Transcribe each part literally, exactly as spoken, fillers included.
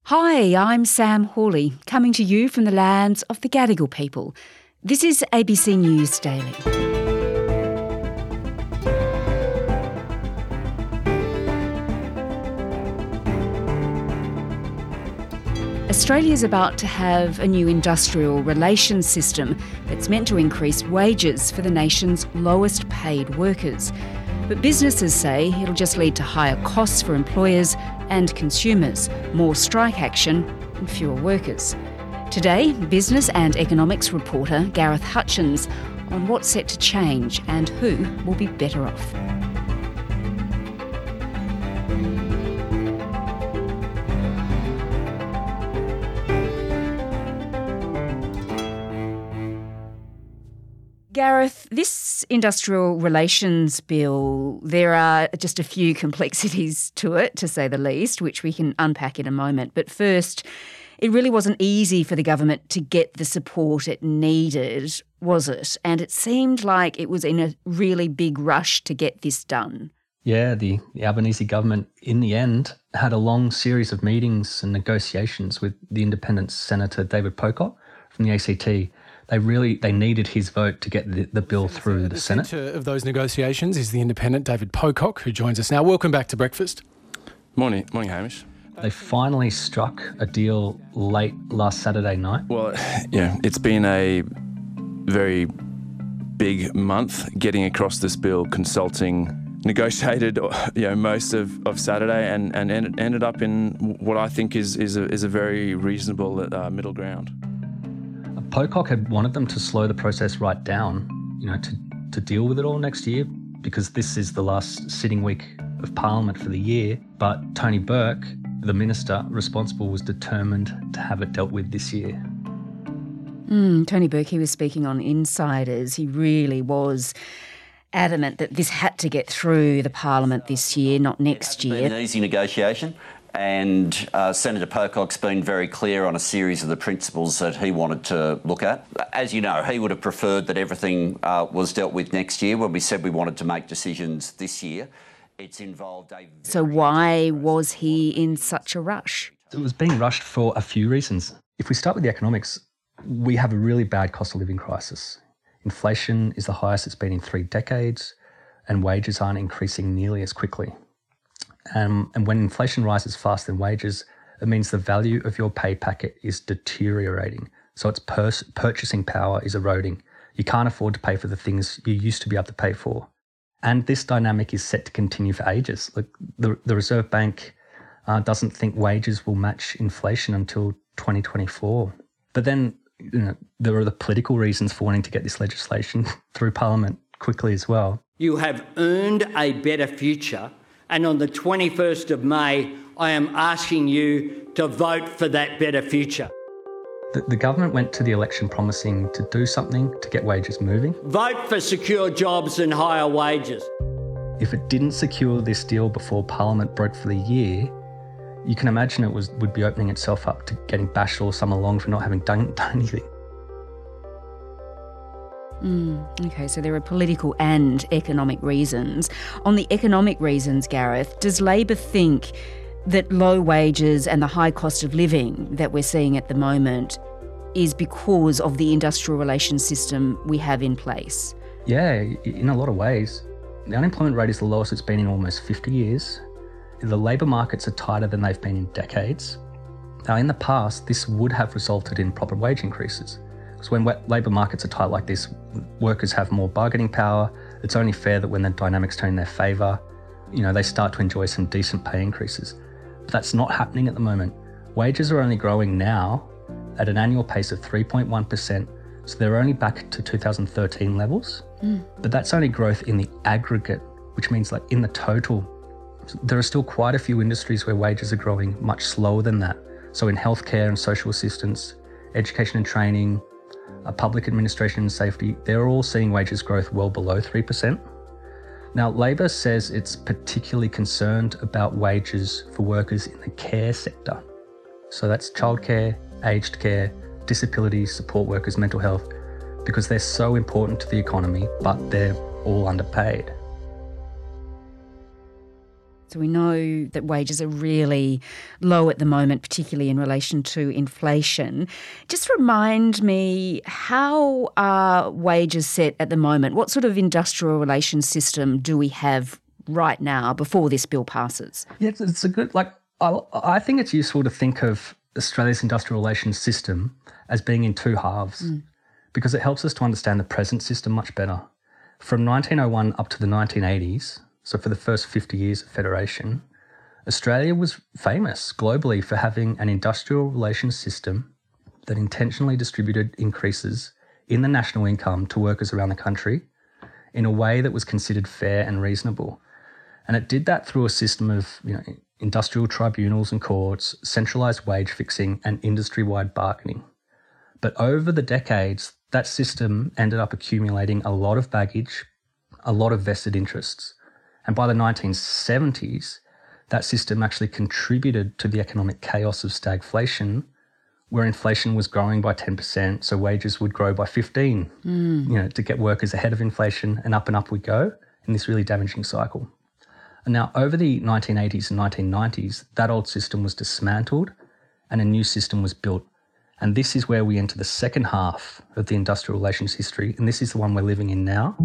Hi, I'm Sam Hawley, coming to you from the lands of the Gadigal people. This is A B C News Daily. Australia's about to have a new industrial relations system that's meant to increase wages for the nation's lowest paid workers. But businesses say it'll just lead to higher costs for employers and consumers, more strike action and fewer workers. Today, business and economics reporter Gareth Hutchins on what's set to change and who will be better off. Gareth, this industrial relations bill, there are just a few complexities to it, to say the least, which we can unpack in a moment. But first, it really wasn't easy for the government to get the support it needed, was it? And it seemed like it was in a really big rush to get this done. Yeah, the, the Albanese government, in the end, had a long series of meetings and negotiations with the independent Senator David Pocock from the A C T. They really they needed his vote to get the, the bill through the, the Senate. The centre of those negotiations is the independent David Pocock, who joins us now. Welcome back to Breakfast. Morning, morning, Hamish. They finally struck a deal late last Saturday night. Well, yeah, it's been a very big month getting across this bill, consulting, negotiated, you know, most of, of Saturday, and, and ended up in what I think is is a, is a very reasonable uh, middle ground. Pocock had wanted them to slow the process right down, you know, to, to deal with it all next year, because this is the last sitting week of Parliament for the year. But Tony Burke, the minister responsible, was determined to have it dealt with this year. Mm, Tony Burke, he was speaking on Insiders. He really was adamant that this had to get through the Parliament this year, not next year. It's been an easy negotiation. And uh, Senator Pocock's been very clear on a series of the principles that he wanted to look at. As you know, he would have preferred that everything uh, was dealt with next year. When we said we wanted to make decisions this year, it's involved a... So why was he in such a rush? It was being rushed for a few reasons. If we start with the economics, we have a really bad cost of living crisis. Inflation is the highest it's been in three decades, and wages aren't increasing nearly as quickly. Um, and when inflation rises faster than wages, it means the value of your pay packet is deteriorating. So its pers- purchasing power is eroding. You can't afford to pay for the things you used to be able to pay for. And this dynamic is set to continue for ages. Like the, the Reserve Bank uh, doesn't think wages will match inflation until twenty twenty-four. But then, you know, there are the political reasons for wanting to get this legislation through Parliament quickly as well. You have earned a better future. And on the twenty-first of May, I am asking you to vote for that better future. The, the government went to the election promising to do something to get wages moving. Vote for secure jobs and higher wages. If it didn't secure this deal before Parliament broke for the year, you can imagine it was would be opening itself up to getting bashed all summer long for not having done, done anything. Mm, okay, so there are political and economic reasons. On the economic reasons, Gareth, does Labor think that low wages and the high cost of living that we're seeing at the moment is because of the industrial relations system we have in place? Yeah, in a lot of ways. The unemployment rate is the lowest it's been in almost fifty years. The labour markets are tighter than they've been in decades. Now, in the past, this would have resulted in proper wage increases. So when labour markets are tight like this, workers have more bargaining power. It's only fair that when the dynamics turn in their favour, you know, they start to enjoy some decent pay increases. But that's not happening at the moment. Wages are only growing now at an annual pace of three point one percent, so they're only back to two thousand thirteen levels. Mm. But that's only growth in the aggregate, which means like in the total, there are still quite a few industries where wages are growing much slower than that. So in healthcare and social assistance, education and training, Uh, public administration and safety, they're all seeing wages growth well below three percent. Now, Labor says it's particularly concerned about wages for workers in the care sector. So that's childcare, aged care, disability support workers, mental health, because they're so important to the economy, but they're all underpaid. So we know that wages are really low at the moment, particularly in relation to inflation. Just remind me, how are wages set at the moment? What sort of industrial relations system do we have right now before this bill passes? Yeah, it's, it's a good, like, I, I think it's useful to think of Australia's industrial relations system as being in two halves mm. because it helps us to understand the present system much better. From nineteen oh one up to the nineteen eighties, so for the first fifty years of federation, Australia was famous globally for having an industrial relations system that intentionally distributed increases in the national income to workers around the country in a way that was considered fair and reasonable. And it did that through a system of, you know, industrial tribunals and courts, centralised wage fixing and industry-wide bargaining. But over the decades, that system ended up accumulating a lot of baggage, a lot of vested interests. And by the nineteen seventies, that system actually contributed to the economic chaos of stagflation, where inflation was growing by ten percent, so wages would grow by fifteen, mm. you know, to get workers ahead of inflation, and up and up we go in this really damaging cycle. And now, over the nineteen eighties and nineteen nineties, that old system was dismantled and a new system was built. And this is where we enter the second half of the industrial relations history, and this is the one we're living in now.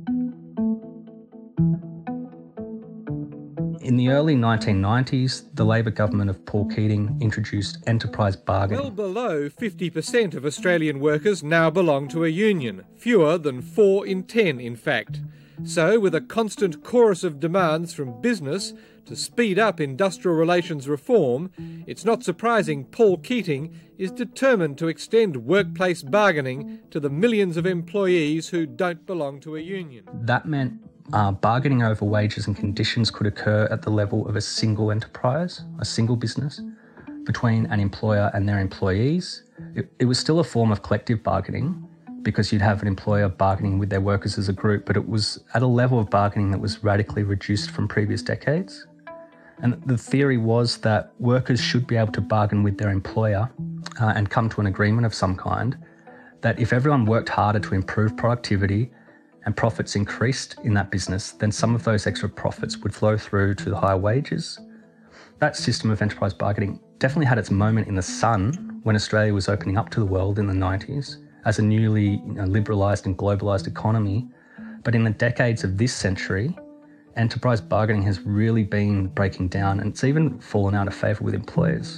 In the early nineteen nineties, the Labor government of Paul Keating introduced enterprise bargaining. Well below fifty percent of Australian workers now belong to a union, fewer than four in ten in fact. So, with a constant chorus of demands from business to speed up industrial relations reform, it's not surprising Paul Keating is determined to extend workplace bargaining to the millions of employees who don't belong to a union. That meant uh, bargaining over wages and conditions could occur at the level of a single enterprise, a single business, between an employer and their employees. It, it was still a form of collective bargaining, because you'd have an employer bargaining with their workers as a group, but it was at a level of bargaining that was radically reduced from previous decades. And the theory was that workers should be able to bargain with their employer uh, and come to an agreement of some kind, that if everyone worked harder to improve productivity and profits increased in that business, then some of those extra profits would flow through to the higher wages. That system of enterprise bargaining definitely had its moment in the sun when Australia was opening up to the world in the nineties. As a newly you know, liberalised and globalised economy. But in the decades of this century, enterprise bargaining has really been breaking down, and it's even fallen out of favour with employers.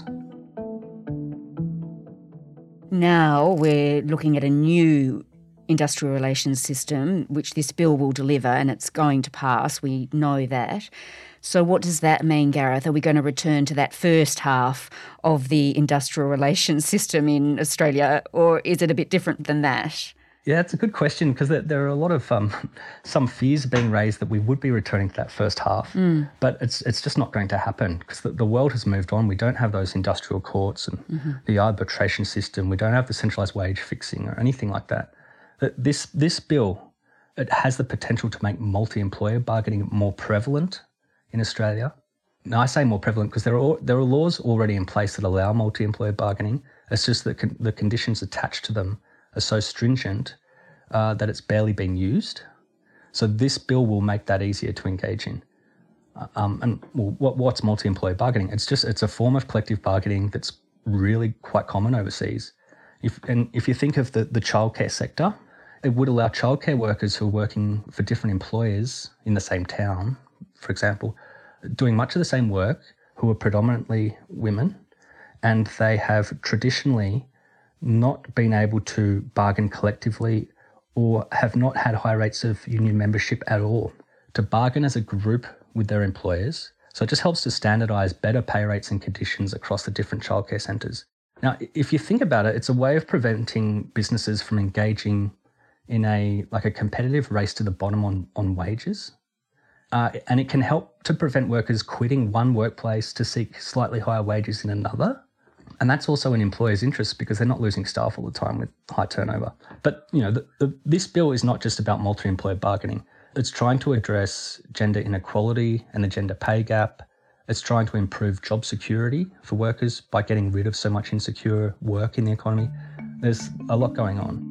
Now we're looking at a new industrial relations system, which this bill will deliver, and it's going to pass. We know that. So what does that mean, Gareth? Are we going to return to that first half of the industrial relations system in Australia, or is it a bit different than that? Yeah, it's a good question, because there, there are a lot of um, some fears being raised that we would be returning to that first half, mm. but it's it's just not going to happen, because the, the world has moved on. We don't have those industrial courts and mm-hmm. the arbitration system. We don't have the centralised wage fixing or anything like that. This this bill, it has the potential to make multi-employer bargaining more prevalent in Australia. Now, I say more prevalent because there are there are laws already in place that allow multi-employer bargaining. It's just that con- the conditions attached to them are so stringent uh, that it's barely been used. So this bill will make that easier to engage in. Uh, um, and well, what, what's multi-employer bargaining? It's just it's a form of collective bargaining that's really quite common overseas. If and if you think of the the childcare sector, it would allow childcare workers who are working for different employers in the same town, for example, doing much of the same work, who are predominantly women, and they have traditionally not been able to bargain collectively or have not had high rates of union membership at all, to bargain as a group with their employers. So it just helps to standardise better pay rates and conditions across the different childcare centres. Now, if you think about it, it's a way of preventing businesses from engaging in a like a competitive race to the bottom on, on wages. Uh, and it can help to prevent workers quitting one workplace to seek slightly higher wages in another. And that's also in employers' interest, because they're not losing staff all the time with high turnover. But, you know, the, the, this bill is not just about multi-employer bargaining. It's trying to address gender inequality and the gender pay gap. It's trying to improve job security for workers by getting rid of so much insecure work in the economy. There's a lot going on.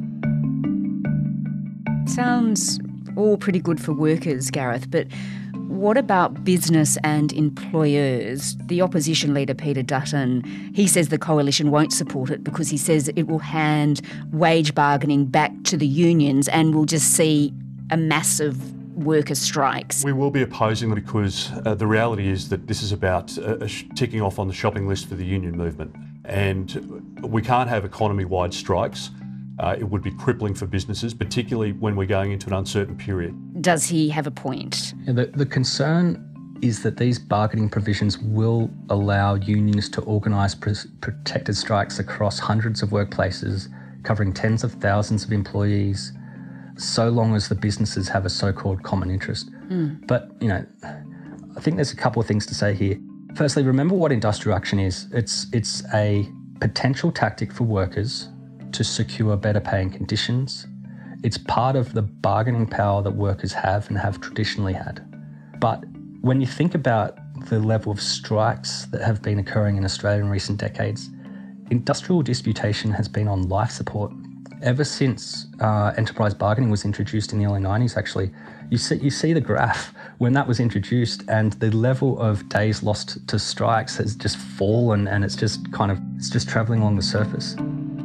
Sounds all pretty good for workers, Gareth, but what about business and employers? The opposition leader, Peter Dutton, he says the coalition won't support it because he says it will hand wage bargaining back to the unions and we'll just see a massive worker strikes. We will be opposing them because uh, the reality is that this is about uh, ticking off on the shopping list for the union movement. And we can't have economy-wide strikes. Uh, it would be crippling for businesses, particularly when we're going into an uncertain period. Does he have a point? Yeah, the, the concern is that these bargaining provisions will allow unions to organise pr- protected strikes across hundreds of workplaces, covering tens of thousands of employees, so long as the businesses have a so-called common interest. Mm. But, you know, I think there's a couple of things to say here. Firstly, remember what industrial action is. It's it's a potential tactic for workers to secure better paying conditions. It's part of the bargaining power that workers have and have traditionally had. But when you think about the level of strikes that have been occurring in Australia in recent decades, industrial disputation has been on life support. Ever since uh, enterprise bargaining was introduced in the early nineties, actually, you see, you see the graph when that was introduced, and the level of days lost to strikes has just fallen, and it's just kind of, it's just travelling along the surface.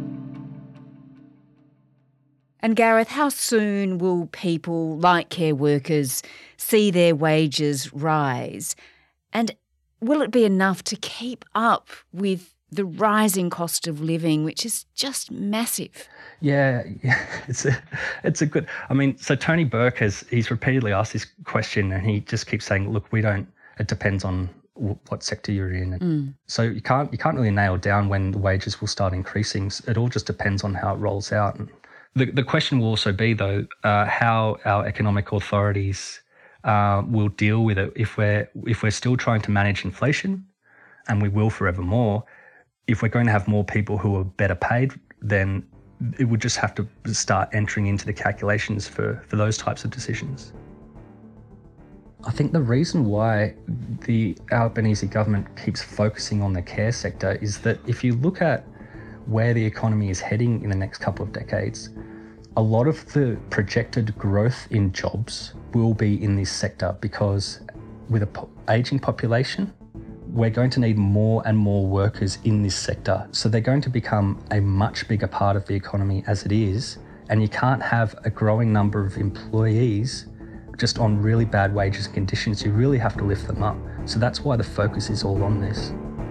And Gareth, how soon will people like care workers see their wages rise? And will it be enough to keep up with the rising cost of living, which is just massive? Yeah, yeah, it's a, it's a good. I mean, so Tony Burke has he's repeatedly asked this question, and he just keeps saying, "Look, we don't. It depends on w- what sector you're in." Mm. So you can't you can't really nail down when the wages will start increasing. It all just depends on how it rolls out. And the the question will also be though uh, how our economic authorities uh, will deal with it if we're if we're still trying to manage inflation, and we will forevermore. If we're going to have more people who are better paid, then it would just have to start entering into the calculations for, for those types of decisions. I think the reason why the Albanese government keeps focusing on the care sector is that if you look at where the economy is heading in the next couple of decades, a lot of the projected growth in jobs will be in this sector because with an po- ageing population, we're going to need more and more workers in this sector. So they're going to become a much bigger part of the economy as it is. And you can't have a growing number of employees just on really bad wages and conditions. You really have to lift them up. So that's why the focus is all on this.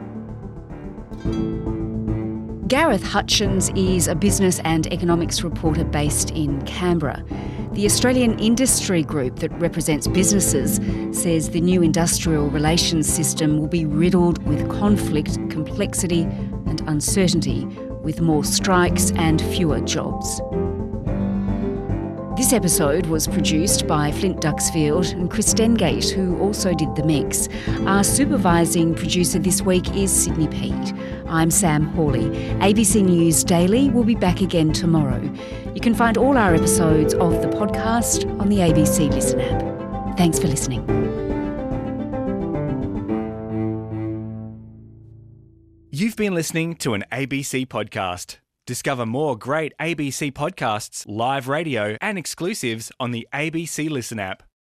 Gareth Hutchins is a business and economics reporter based in Canberra. The Australian Industry Group that represents businesses says the new industrial relations system will be riddled with conflict, complexity and uncertainty, with more strikes and fewer jobs. This episode was produced by Flint Duxfield and Chris Dengate, who also did the mix. Our supervising producer this week is Sydney Peat. I'm Sam Hawley. A B C News Daily will be back again tomorrow. You can find all our episodes of the podcast on the A B C Listen app. Thanks for listening. You've been listening to an A B C podcast. Discover more great A B C podcasts, live radio and exclusives on the A B C Listen app.